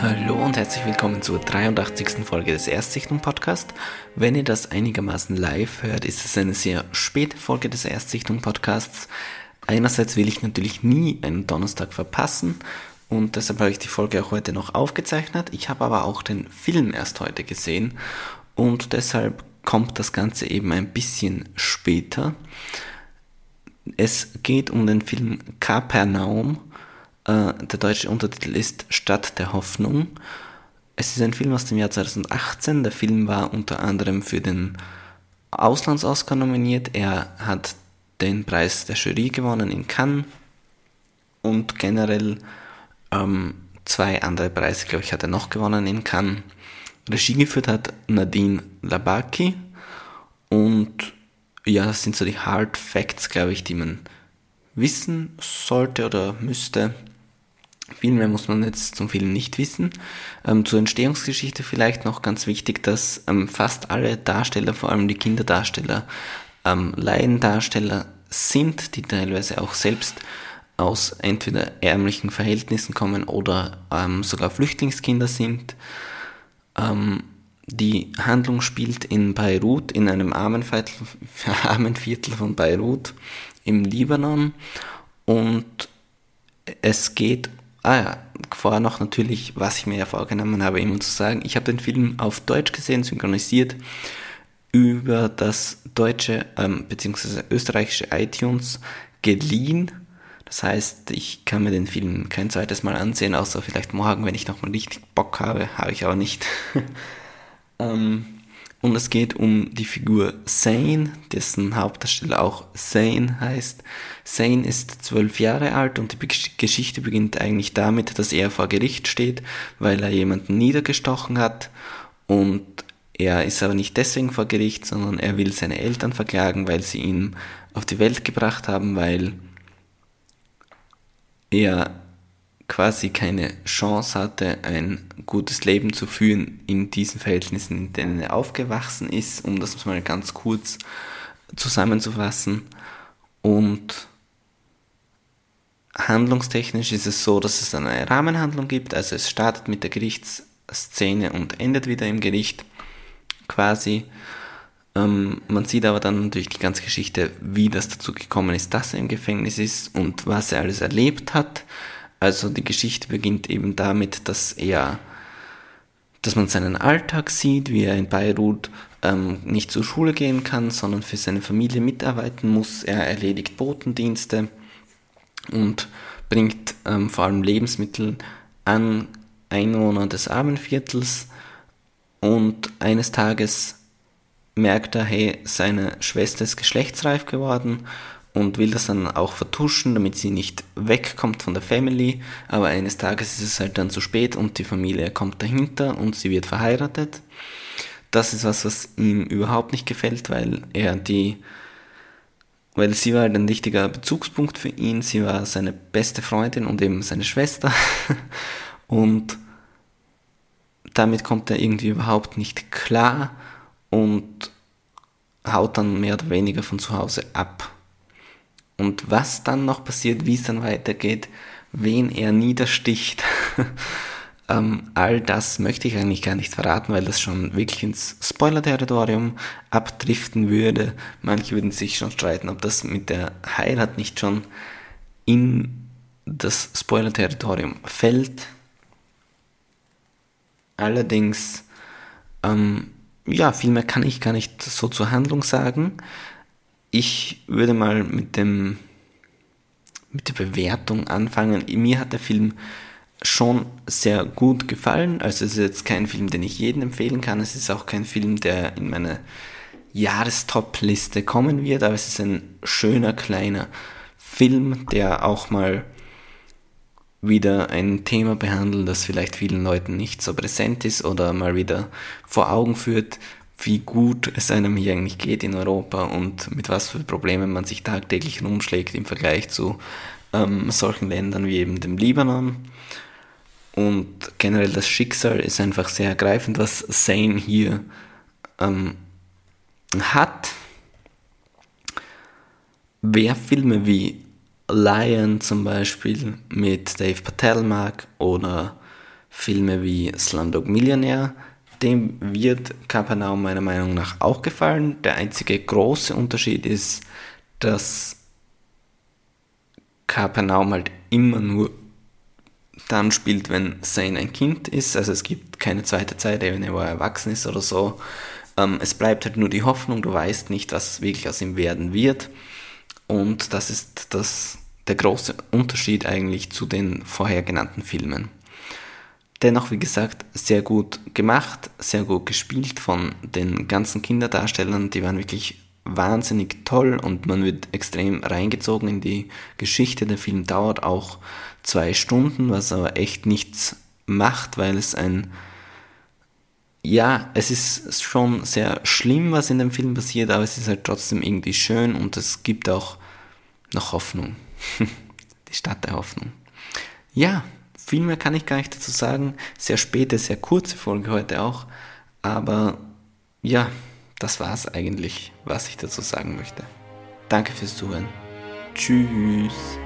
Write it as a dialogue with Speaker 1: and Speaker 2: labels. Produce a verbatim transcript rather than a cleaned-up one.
Speaker 1: Hallo und herzlich willkommen zur dreiundachtzigsten Folge des Erstsichtung-Podcast. Wenn ihr das einigermaßen live hört, ist es eine sehr späte Folge des Erstsichtung-Podcasts. Einerseits will ich natürlich nie einen Donnerstag verpassen und deshalb habe ich die Folge auch heute noch aufgezeichnet. Ich habe aber auch den Film erst heute gesehen und deshalb kommt das Ganze eben ein bisschen später. Es geht um den Film Kapernaum. Der deutsche Untertitel ist Stadt der Hoffnung. Es ist ein Film aus dem Jahr zweitausendachtzehn. Der Film war unter anderem für den Auslands-Oscar nominiert. Er hat den Preis der Jury gewonnen in Cannes und generell ähm, zwei andere Preise, glaube ich, hat er noch gewonnen in Cannes. Regie geführt hat Nadine Labaki und ja, das sind so die Hard Facts, glaube ich, die man wissen sollte oder müsste. Viel mehr muss man jetzt zum Film nicht wissen. Ähm, zur Entstehungsgeschichte vielleicht noch ganz wichtig, dass ähm, fast alle Darsteller, vor allem die Kinderdarsteller, ähm, Laiendarsteller sind, die teilweise auch selbst aus entweder ärmlichen Verhältnissen kommen oder ähm, sogar Flüchtlingskinder sind. Ähm, die Handlung spielt in Beirut, in einem armen Viertel, armen Viertel von Beirut im Libanon, und es geht Ah ja, vorher noch natürlich, was ich mir ja vorgenommen habe, immer zu sagen, ich habe den Film auf Deutsch gesehen, synchronisiert, über das deutsche ähm, bzw. österreichische iTunes geliehen. Das heißt, ich kann mir den Film kein zweites Mal ansehen, außer vielleicht morgen, wenn ich nochmal richtig Bock habe, habe ich aber nicht. ähm, und es geht um die Figur Zane, dessen Hauptdarsteller auch Zane heißt. Zane ist zwölf Jahre alt und die Geschichte beginnt eigentlich damit, dass er vor Gericht steht, weil er jemanden niedergestochen hat, und er ist aber nicht deswegen vor Gericht, sondern er will seine Eltern verklagen, weil sie ihn auf die Welt gebracht haben, weil er quasi keine Chance hatte, ein gutes Leben zu führen in diesen Verhältnissen, in denen er aufgewachsen ist, um das mal ganz kurz zusammenzufassen. Und handlungstechnisch ist es so, dass es eine Rahmenhandlung gibt, also es startet mit der Gerichtsszene und endet wieder im Gericht quasi. Ähm, man sieht aber dann natürlich die ganze Geschichte, wie das dazu gekommen ist, dass er im Gefängnis ist und was er alles erlebt hat. Also die Geschichte beginnt eben damit, dass er, dass man seinen Alltag sieht, wie er in Beirut ähm, nicht zur Schule gehen kann, sondern für seine Familie mitarbeiten muss. Er erledigt Botendienste und bringt ähm, vor allem Lebensmittel an Einwohner des Armenviertels, und eines Tages merkt er, hey, seine Schwester ist geschlechtsreif geworden und will das dann auch vertuschen, damit sie nicht wegkommt von der Family, aber eines Tages ist es halt dann zu spät und die Familie kommt dahinter und sie wird verheiratet. Das ist was, was ihm überhaupt nicht gefällt, weil er die Weil sie war halt ein wichtiger Bezugspunkt für ihn, sie war seine beste Freundin und eben seine Schwester und damit kommt er irgendwie überhaupt nicht klar und haut dann mehr oder weniger von zu Hause ab. Und was dann noch passiert, wie es dann weitergeht, wen er niedersticht, ähm, all das möchte ich eigentlich gar nicht verraten, weil das schon wirklich ins Spoiler-Territorium abdriften würde. Manche würden sich schon streiten, ob das mit der Heirat nicht schon in das Spoiler-Territorium fällt. Allerdings, ähm, ja, viel mehr kann ich gar nicht so zur Handlung sagen. Ich würde mal mit dem mit der Bewertung anfangen. Mir hat der Film schon sehr gut gefallen. Also es ist jetzt kein Film, den ich jedem empfehlen kann. Es ist auch kein Film, der in meine Jahrestop-Liste kommen wird, aber es ist ein schöner, kleiner Film, der auch mal wieder ein Thema behandelt, das vielleicht vielen Leuten nicht so präsent ist, oder mal wieder vor Augen führt, wie gut es einem hier eigentlich geht in Europa und mit was für Problemen man sich tagtäglich rumschlägt im Vergleich zu ähm, solchen Ländern wie eben dem Libanon. Und generell das Schicksal ist einfach sehr ergreifend, was Zane hier ähm, hat. Wer Filme wie Lion zum Beispiel mit Dave Patel mag oder Filme wie Slumdog Millionär, dem wird Kapernaum meiner Meinung nach auch gefallen. Der einzige große Unterschied ist, dass Kapernaum halt immer nur dann spielt, wenn Zane ein Kind ist. Also es gibt keine zweite Zeitebene, wo er erwachsen ist oder so. Ähm, es bleibt halt nur die Hoffnung, du weißt nicht, was wirklich aus ihm werden wird. Und das ist das, der große Unterschied eigentlich zu den vorher genannten Filmen. Dennoch, wie gesagt, sehr gut gemacht, sehr gut gespielt von den ganzen Kinderdarstellern. Die waren wirklich wahnsinnig toll und man wird extrem reingezogen in die Geschichte. Der Film dauert auch zwei Stunden, was aber echt nichts macht, weil es ein... Ja, es ist schon sehr schlimm, was in dem Film passiert, aber es ist halt trotzdem irgendwie schön und es gibt auch noch Hoffnung. Die Stadt der Hoffnung. Ja, viel mehr kann ich gar nicht dazu sagen. Sehr späte, sehr kurze Folge heute auch. Aber ja, das war's eigentlich, was ich dazu sagen möchte. Danke fürs Zuhören. Tschüss.